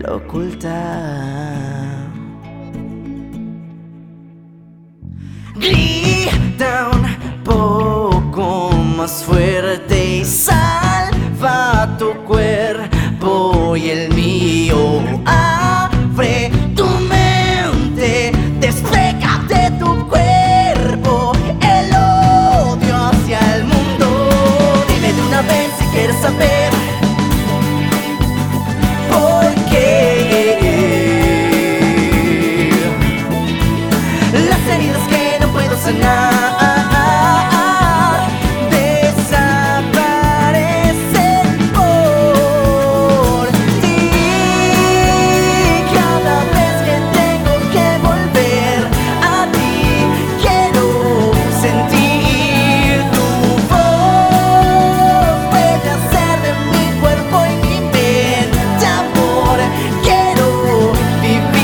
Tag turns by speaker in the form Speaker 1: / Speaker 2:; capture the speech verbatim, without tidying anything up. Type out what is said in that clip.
Speaker 1: lo oculta. Grita un poco más fuerte y salva tu cuerpo y el mío. Abre tu mente, despega de tu cuerpo el odio hacia el mundo. Dime de una vez si quieres saber por qué. Las heridas que no puedo sanar desaparecen por ti. Cada vez que tengo que volver a ti, quiero sentir tu voz. Puede hacer de mi cuerpo y mi mente amor. Quiero vivir.